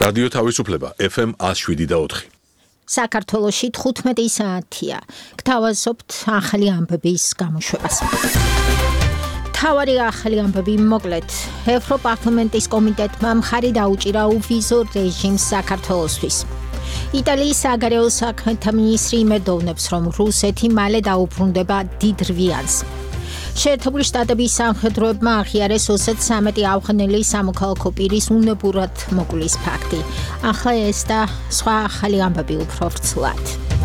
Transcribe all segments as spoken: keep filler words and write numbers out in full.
რადიო თავისუფლება ეფ ემ one oh seven და four. საქართველოში თხუთმეტი საათია. გთავაზობთ ახალი ამბების გამოშვებას. თავარი ახალი ამბები მოკლედ. ევროპარლამენტის კომიტეტმა მხარი დაუჭირა უვიზო რეჟიმს საქართველოსთვის. იტალიის საგარეო საქმეთა მინისტრი იმედოვნებს, რომ რუსეთი მალე დაუბრუნდება დიდ რვიანს. შეერთებული შტატების სამხედროებმა აღიარეს ოცდათვრამეტი ავღანელი სამოქალაქო პირის უნებურად მოკვლის ფაქტი. ახლა ეს და სხვა ახალი ამბები უფრო ვრცლად.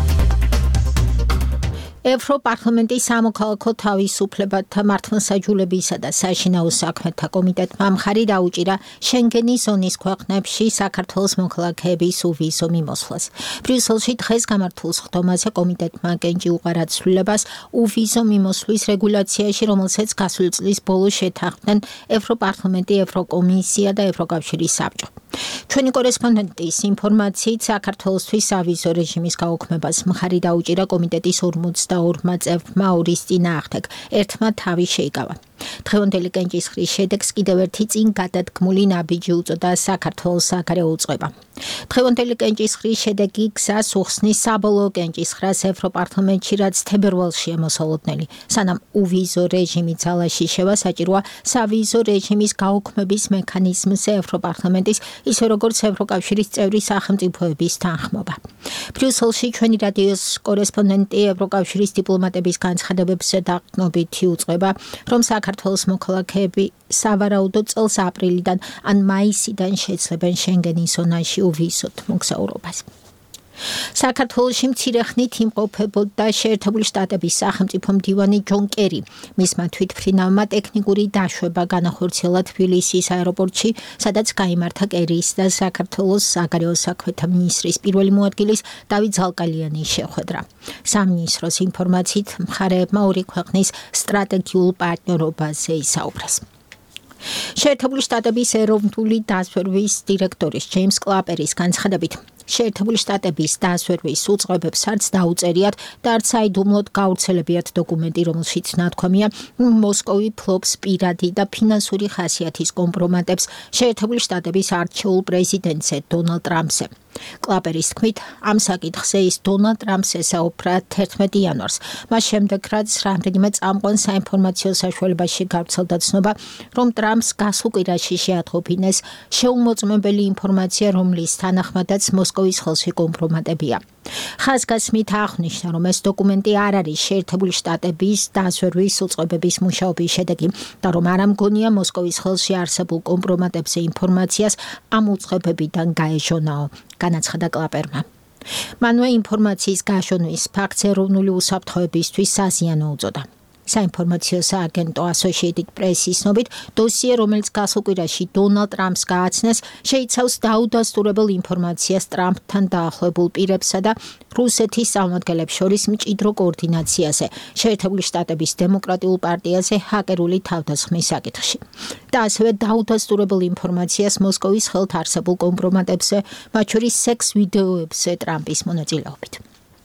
ევროპარლამენტის სამოქალაქო თავისუფლებათა მართლმსაჯულებისა და საშინაო საქმეთა კომიტეტმა მხარი დაუჭირა შენგენის ზონის ქვეყნებში საქართველოს მოქალაქეების უვიზო მიმოსვლას. ბრიუსელში დღეს გამართულ სხდომაზე კომიტეტმა კენჭი უყარა ცვლილებას უვიზო მიმოსვლის რეგულაციაში, რომელსაც გასული წლის ბოლოს შეთანხმდნენ ევროპარლამენტი, ევროკომისია და ევროკავშირის საბჭო. ჩვენი კორესპონდენტის ინფორმაციით საქართველოსთვის ავიზო რეჟიმის გაუქმებას მხარი დაუჭირა კომიტეტის ორმოცდაორმა წევრმა ორის წინააღმდეგ. ერთმა თავი შეიკავა. დღევანდელი კენჭისყრის შედეგს კიდევ ერთი წინ გადადგმული ნაბიჯი უწოდა საქართველოს საგარეო უწყება. დღევანდელი კენჭისყრის შედეგი გზას უხსნის საბოლოო კენჭისყრას ევროპარლამენტში, რაც თებერვალშია მოსალოდნელი. სანამ უვიზო რეჟიმი ძალაში შევა, საჭიროა სავიზო რეჟიმის გაუქმების მექანიზმზე ევროპარლამენტის, ისე როგორც ევროკავშირის წევრი სახელმწიფოების თანხმობა. ბრიუსელში ჩვენი რადიოს კორესპონდენტი ევროკავშირის დიპლომატების განცხადებებზე დაყრდნობითი უწყება, რომ საქართველოს მოქალაქეები სავარაუდოდ წელს აპრილიდან ან მაისიდან შეძლებენ შენგენის ზონაში უვიზოდ მოგზაურობას. საქართველოში მცირე ხნით იმყოფებოდა შეერთებული შტატების სახელმწიფო მდივანი ჯონ კერი. მისმა თვითმფრინავმა ტექნიკური დაშვება განახორციელა თბილისის აეროპორტში, სადაც გაიმართა კერის და საქართველოს საგარეო საქმეთა მინისტრის პირველი მოადგილის დავით ზალკალიანის შეხვედრა. სამინისტროს ინფორმაციით მხარეებმა ორი ქვეყნის სტრატეგიულ პარტნიორობაზე ისაუბრეს. შეერთებული შტატების ეროვნული დაზვერვის დირექტორის ჯეიმს კლაპერის განცხადებით, შეერთებული შტატების დაზვერვის უწყებებს არც დაუწერიათ და არც აიდუმლოდ გავრცელებიათ დოკუმენტი, რომელშიც ნათქვამია, მოსკოვი ფლობს პირადი და ფინანსური ხასიათის კომპრომატებს შეერთებული შტატების არჩეულ პრეზიდენტზე დონალდ ტრამპზე. კლაპერის თქმით, ამ საკითხზე ის დონალდ ტრამპს ესაუბრა თერთმეტი იანვარს. მას შემდეგ, რაც რამდენიმე წამყვან საინფორმაციო საშუალებაში გავრცელდა ცნობა, რომ ტრამპს გასულ კვირაში შეატყობინეს შეუმოწმებელი ინფორმაცია, რომლის თანახმადაც მოსკოვის ხელში კომპრომატებია. ხაზგასმით აღნიშნა, რომ ეს დოკუმენტი არ არის შეერთებული შტატების დაზვერვის უწყებების მუშაობის შედეგი და რომ არ ამგონია მოსკოვის ხელში არსებულ კომპრომატებზე ინფორმაციას ამ უწყებებიდან გაეჟონაო, განაცხადა კლაპერმა. მანვე ინფორმაციის გაშონვის ფაქტს ეროვნული უსაფრთხოებისთვის საზიანო უწოდა. საინფორმაციო სააგენტო Associated Press-ის ცნობით, დოსიე, რომელიც გასულ კვირაში დონალდ ტრამპს გააცნეს, შეიცავს დაუდასტურებელ ინფორმაციას ტრამპთან დაახლოებულ პირებსა და რუსეთის წარმომადგენლებს შორის მჭიდრო კოორდინაციაზე, შეერთებული შტატების დემოკრატიულ პარტიაზე ჰაკერული თავდასხმის საკითხში. და ასევე დაუდასტურებელ ინფორმაციას მოსკოვის ხელთ არსებულ კომპრომატებზე, მათ შორის სექს ვიდეოებზე ტრამპის მონაწილეობით.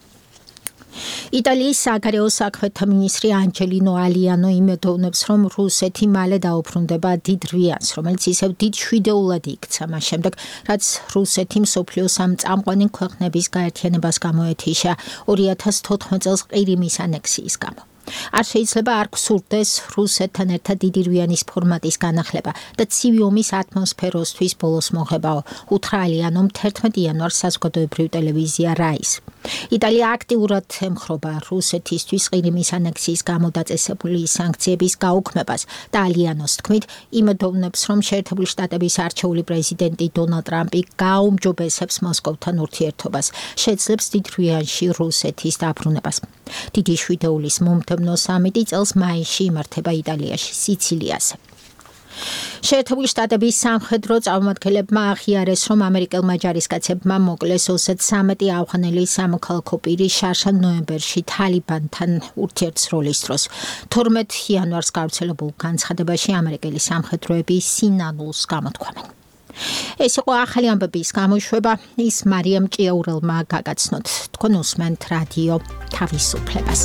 იტალიის საგარეო საქმეთა მინისტრი ანჯელინო ალიანო იმედოვნებს, რომ რუსეთი მალე დაუბრუნდება დიდ რვიანს, რომელიც ისევ დიდ შვიდეულად იქცა მას შემდეგ, რაც რუსეთი მსოფლიოს ამ წამყვანი ქვეყნების გაერთიანებას გამოეთიშა ორი ათას თოთხმეტ წელს ყირიმის ანექსიის გამო. არ შეიძლება არ გსურდეს რუსეთთან ერთად დიდი რვიანის ფორმატის განახლება და ცივი ომის ატმოსფეროსთვის ბოლოს მოღებაო, უთხრა ალიანომ თერთმეტი იანვარს საზოგადოებრივ ტელევიზია რაის. იტალია აქტიურად ემხრობა რუსეთისთვის ყირიმის ანექსიის გამო დაწესებული სანქციების გაუქმებას და ალიანოს თქმით, იმედოვნებს, რომ შეერთებული შტატების არჩეული პრეზიდენტი დონალდ ტრამპი გააუმჯობესებს მოსკოვთან ურთიერთობას, შეძლებს დიდ რვიანში რუსეთის დაბრუნებას. დიდი შვიდეულის მომდევნო სამიტი წელს მაისში იმართება იტალიაში, სიცილიაზე. შეერთებული შტატების სამხედრო წარმომადგენლებმა აღიარეს, რომ ამერიკელმა ჯარისკაცებმა მოკლეს ოცდათვრამეტი ავღანელი სამოქალაქო პირი შარშან ნოემბერში თალიბანთან ურთიერთსროლის დროს. თორმეტ იანვარს გავრცელებულ განცხადებაში ამერიკელი სამხედროები სინანულს გამოთქვამენ. ეს იყო ახალი ამბების გამოშვება, ის მარიამ ჭიაურელმა გაგაცნოთ. თქვენ უსმენთ რადიო თავისუფლებას.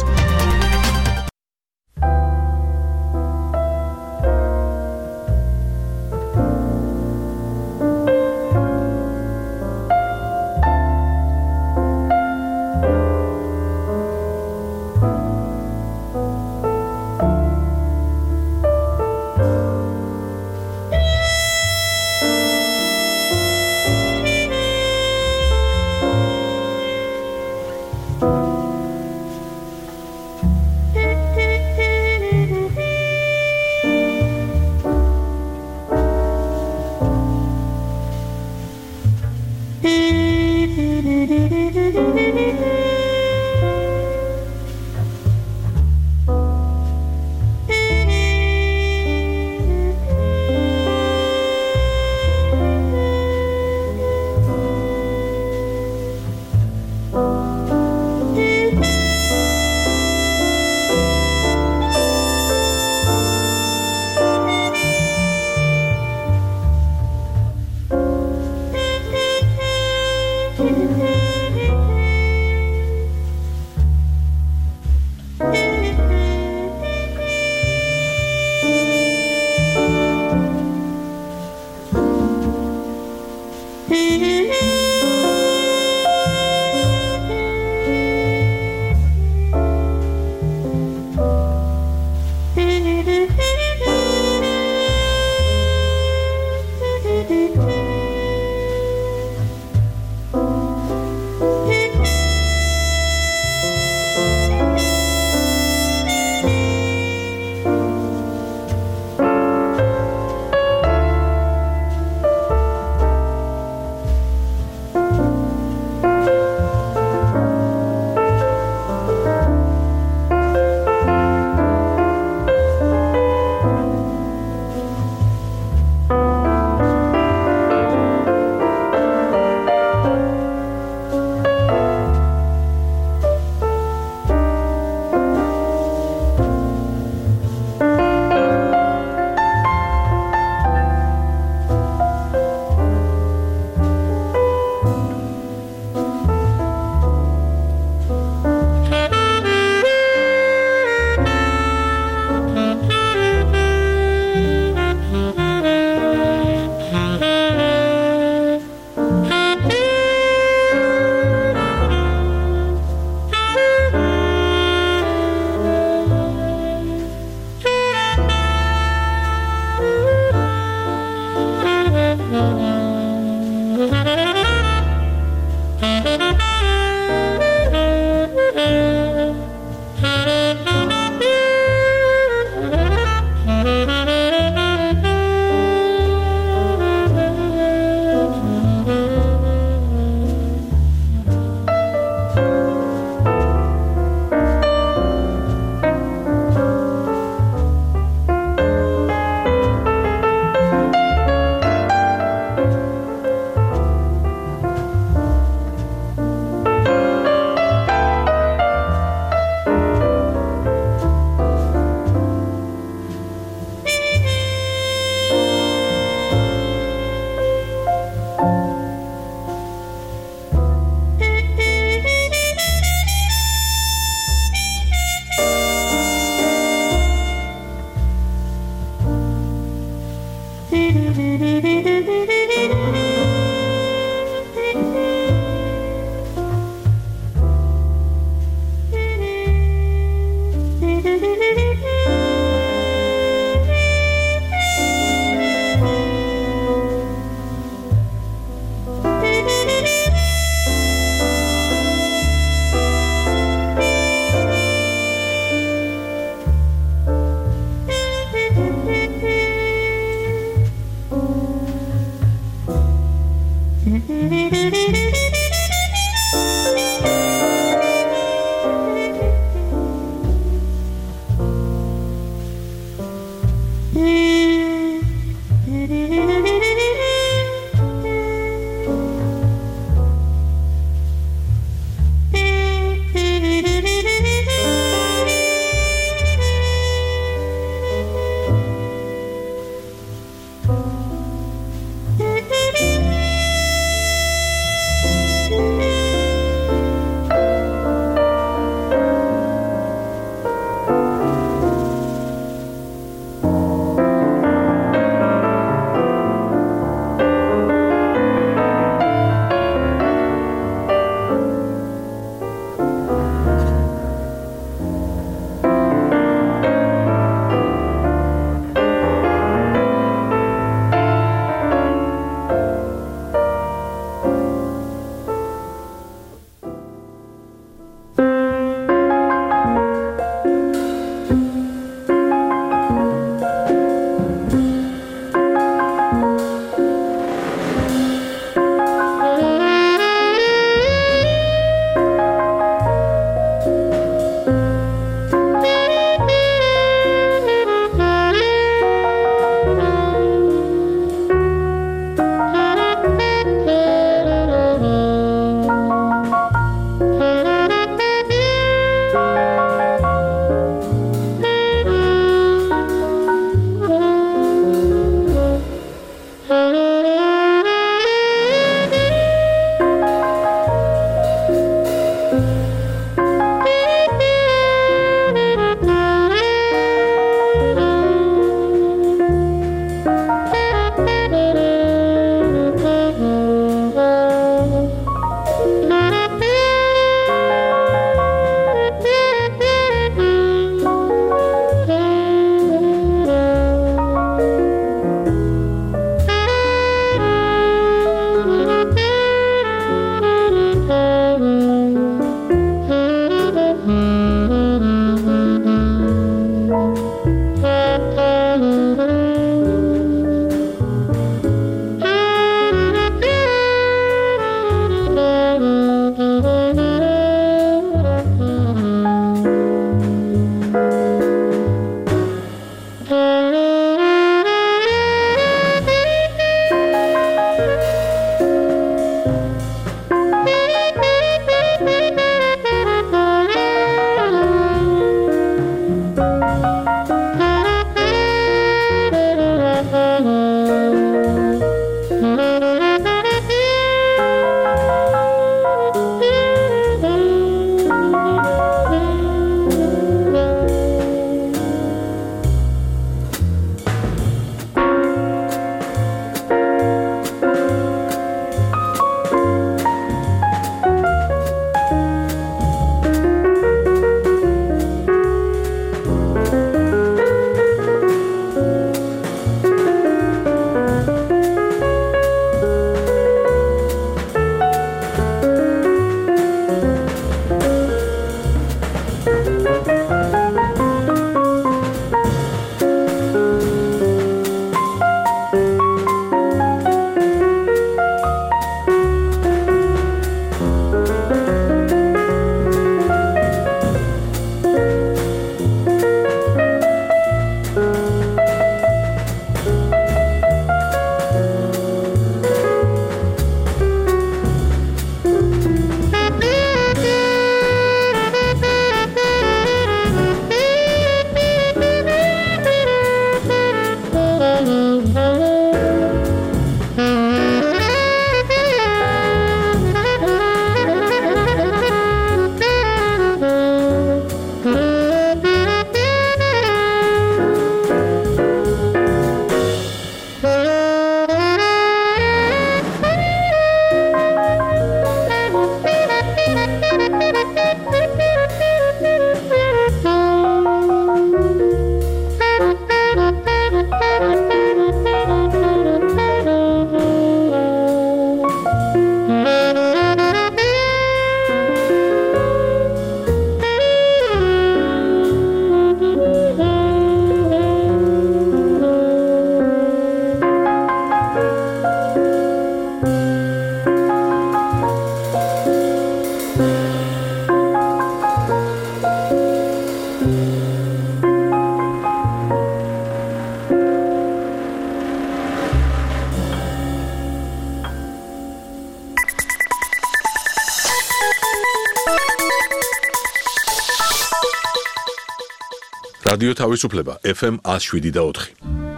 რადიო თავისუფლება ეფ ემ one oh seven და four.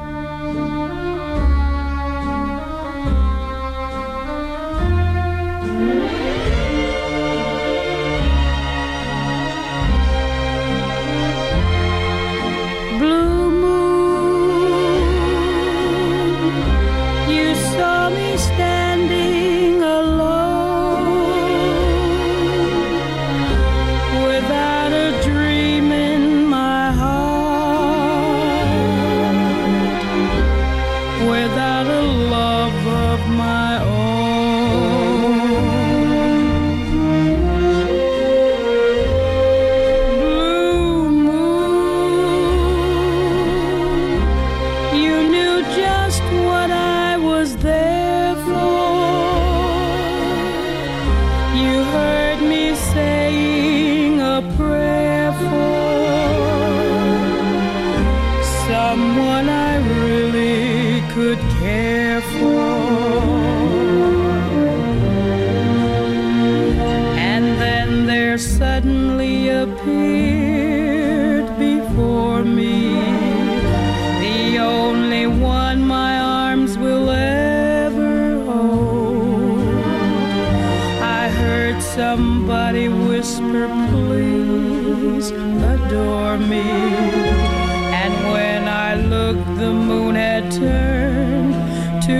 Somebody whisper, please adore me. And when I looked, the moon had turned to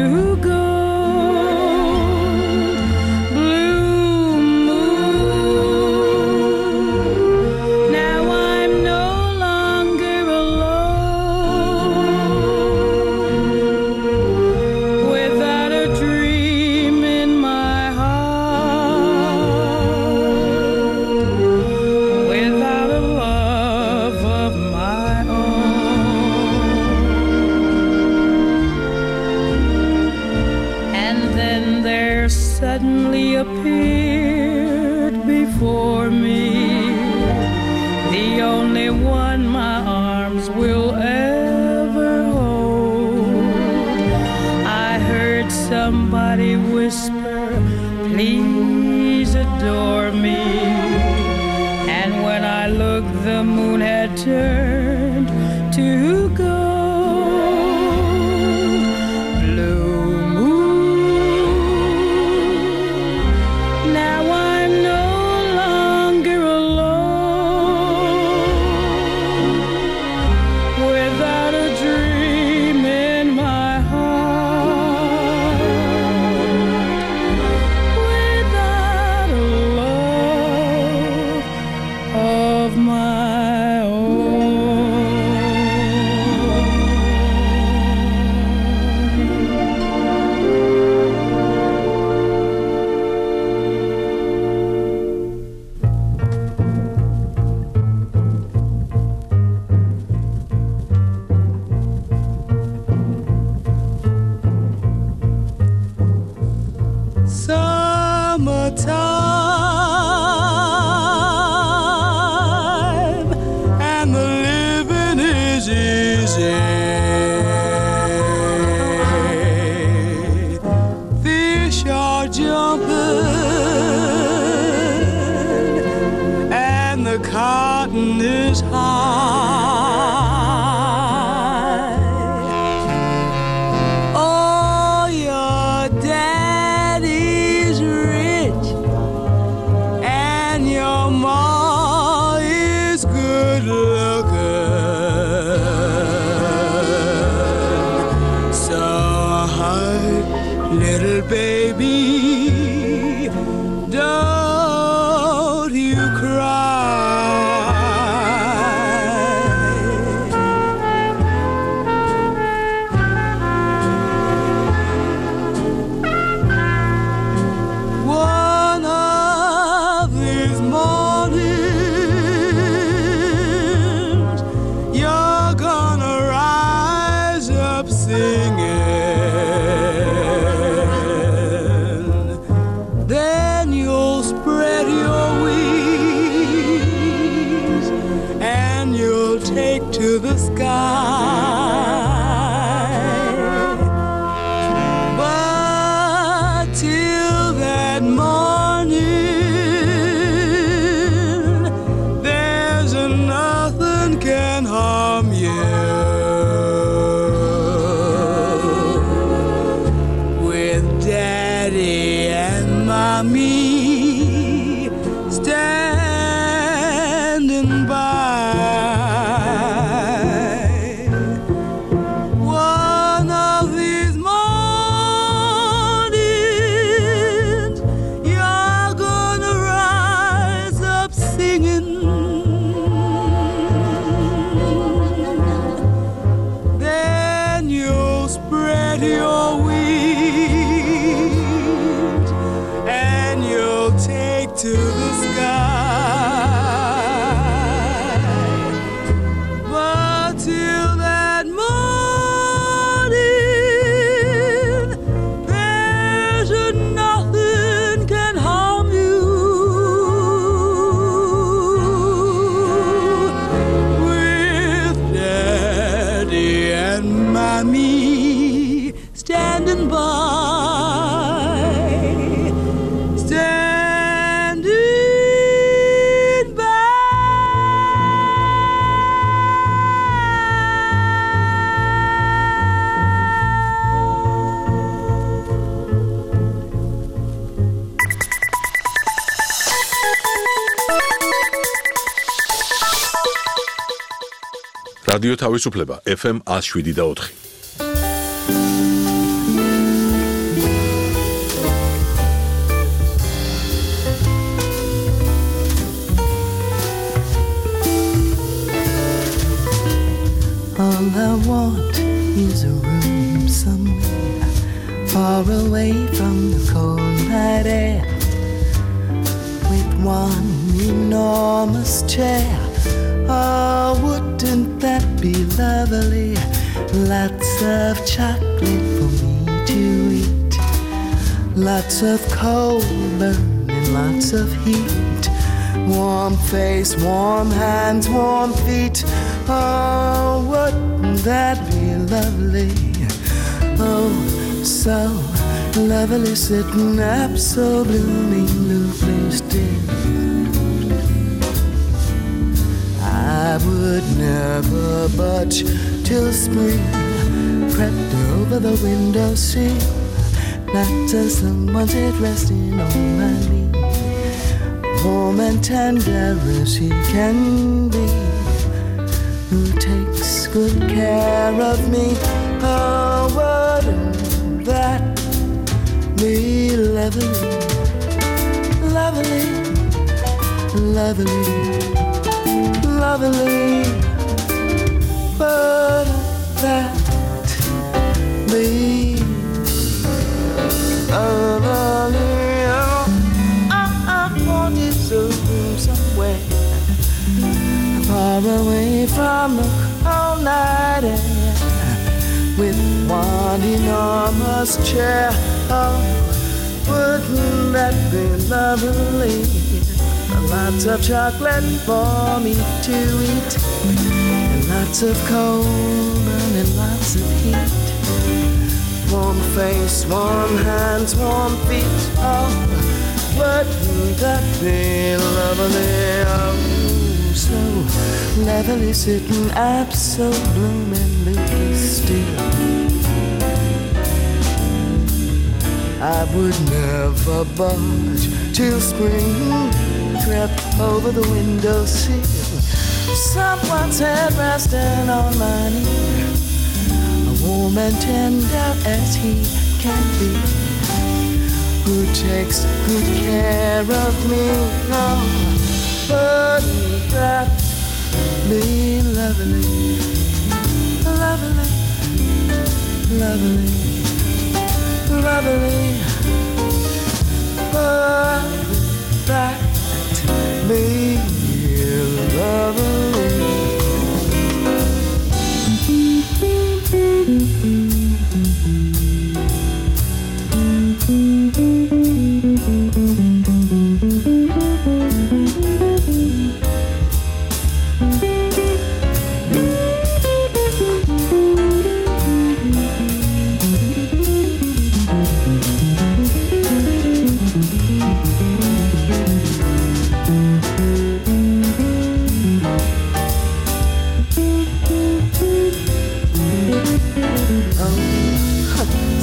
gold. Blue moon, now I'm no longer alone, without a dream in my heart, without a love of my own. And then there suddenly appeared before me the only one my arms will ever hold. I heard somebody whisper, please adore me. And when I looked, the moon had turned to gold. Blue moon, now I'm no longer alone, without a dream in my heart, without a love of my own. Summertime, and the living is easy. Fish are jumping, and the cotton is high. Oh, your daddy's rich, and your ma is good looking. So, hi, little baby, don't you cry. One of these mornings, you're gonna rise up singing. Then you'll spread your wings, and you'll take to the sky. But till that morning, there's nothing can harm from you. With Daddy and Mommy standing by. One of these mornings, you're gonna rise up singing. Then you'll spread your wings and you'll take to the sky. But till that morning, there's nothing can harm you. With Daddy and Mommy standing by, standing by. რადიო თავისუფლება ეფ ემ one oh seven და four. All I want is a room somewhere far away from the cold night air, with one enormous chair. Oh, wouldn't that be lovely? Lots of chocolate for me to eat, lots of coal burning, lots of heat, warm face, warm hands, warm feet. Oh, wouldn't that be lovely? Oh, so lovely, sitting up so blooming, loosely still. I would never budge till spring crept over the windowsill, not till someone's head resting on my knee, warm and tender as he can be, who takes good care of me. Oh, wouldn't that be lovely, lovely, lovely, lovely? Wouldn't that be lovely? Oh, I, I wanted to somewhere far away from the cold night air, with one enormous chair. Oh, wouldn't that be lovely? Lots of chocolate for me to eat, and lots of cold and lots of heat, warm face, warm hands, warm feet. Oh, wouldn't that be lovely? Oh, so lovely, sitting up so bloomingly still. I would never budge till spring crept over the windowsill, someone's head resting on my knee, warm and tender as he can be, who takes good care of me. Oh, wouldn't that be lovely, lovely, lovely, lovely? Wouldn't that be lovely?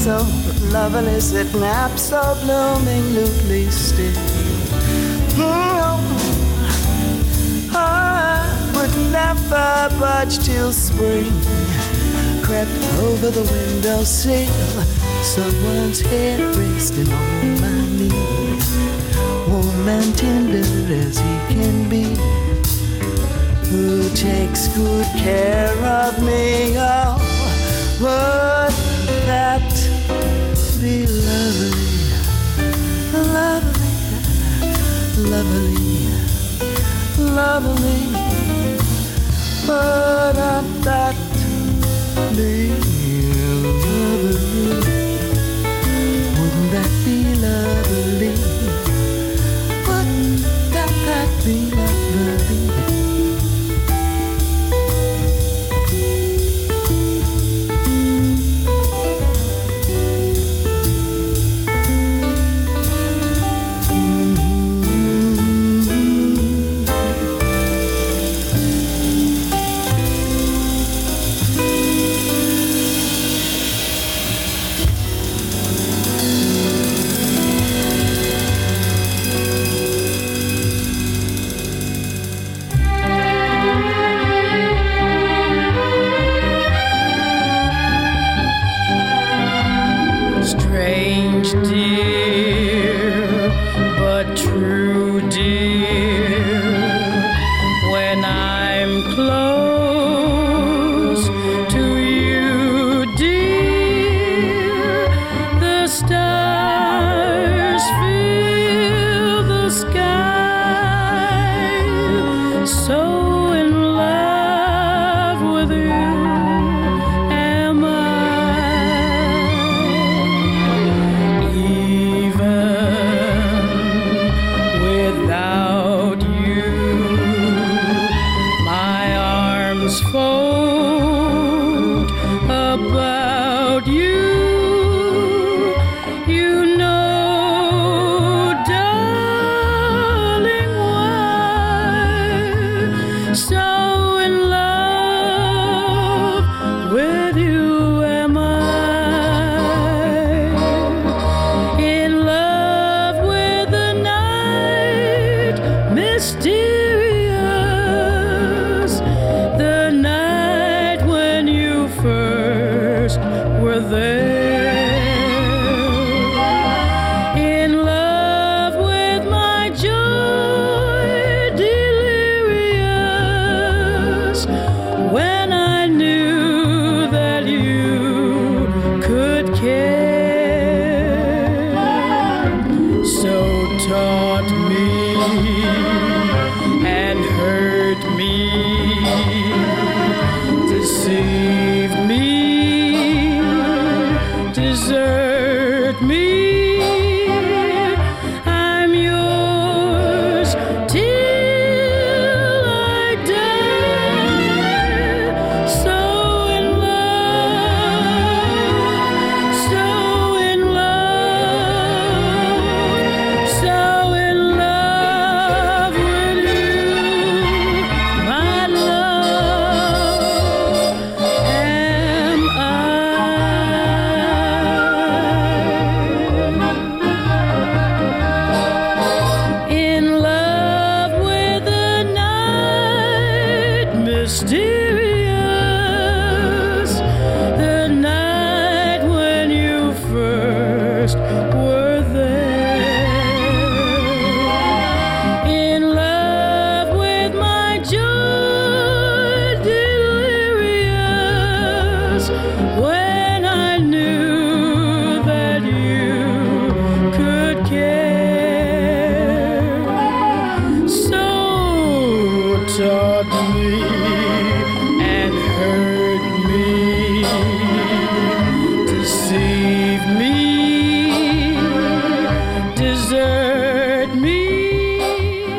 so lovely, sitting up so blooming, loosely still. Oh, I would never budge till spring crept over the windowsill. Someone's head resting on my knee, warm and tender as he can be, who takes good care of me. Oh, would that be lovely, lovely, lovely, lovely? Would that be lovely? Wouldn't that be lovely? Wouldn't that, that be lovely?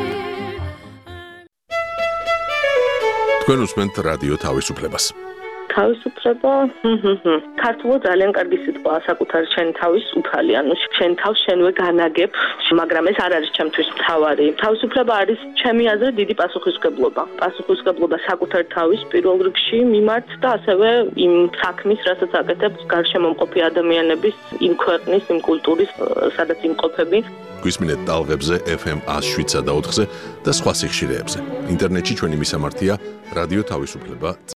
თქვენ უსმენთ რადიო თავისუფლებას. თავისუფლება. ქართულად ძალიან კარგი სიტყვა საკუთარი შენი თავის უფალი, ანუ შენ თავს შენვე განაგებ, მაგრამ ეს არ არის ჩემთვის მთავარი. თავისუფლება არის ჩემი აზრით დიდი პასუხისმგებლობა. პასუხისმგებლობა საკუთარი თავის პირველ რიგში მიმართ და ასევე იმ საქმის, რასაც აკეთებ გარშემომყოფი ადამიანების, იმ ქვეყნის, იმ კულტურის, სადაც იმყოფები. გვისმინეთ ტალღებზე ეფ ემ one oh seven და ოთხზე და სხვა სიხშირეებზე. ინტერნეტში ჩვენი მისამართია რადიო თავისუფლება.